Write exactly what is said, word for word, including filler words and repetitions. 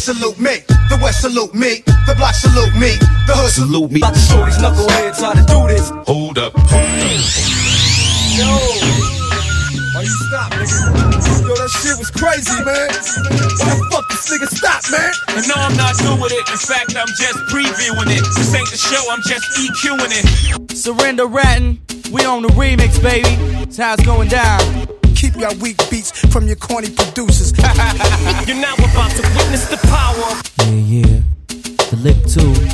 East salute me, the West salute me, the Block salute me, the Hood salute me. About to show these knuckleheads how to do this. Hold up, hold up. Yo, why you stop, nigga? Yo, that shit was crazy, man. Why the fuck this nigga stop, man? And no, I'm not doing it. In fact, I'm just previewing it. This ain't the show, I'm just EQing it. Surrender ratting, we on the remix, baby. That's how it's going down. Keep your weak beats from your corny producers. You're now about to witness the power. Yeah, yeah. The lick too.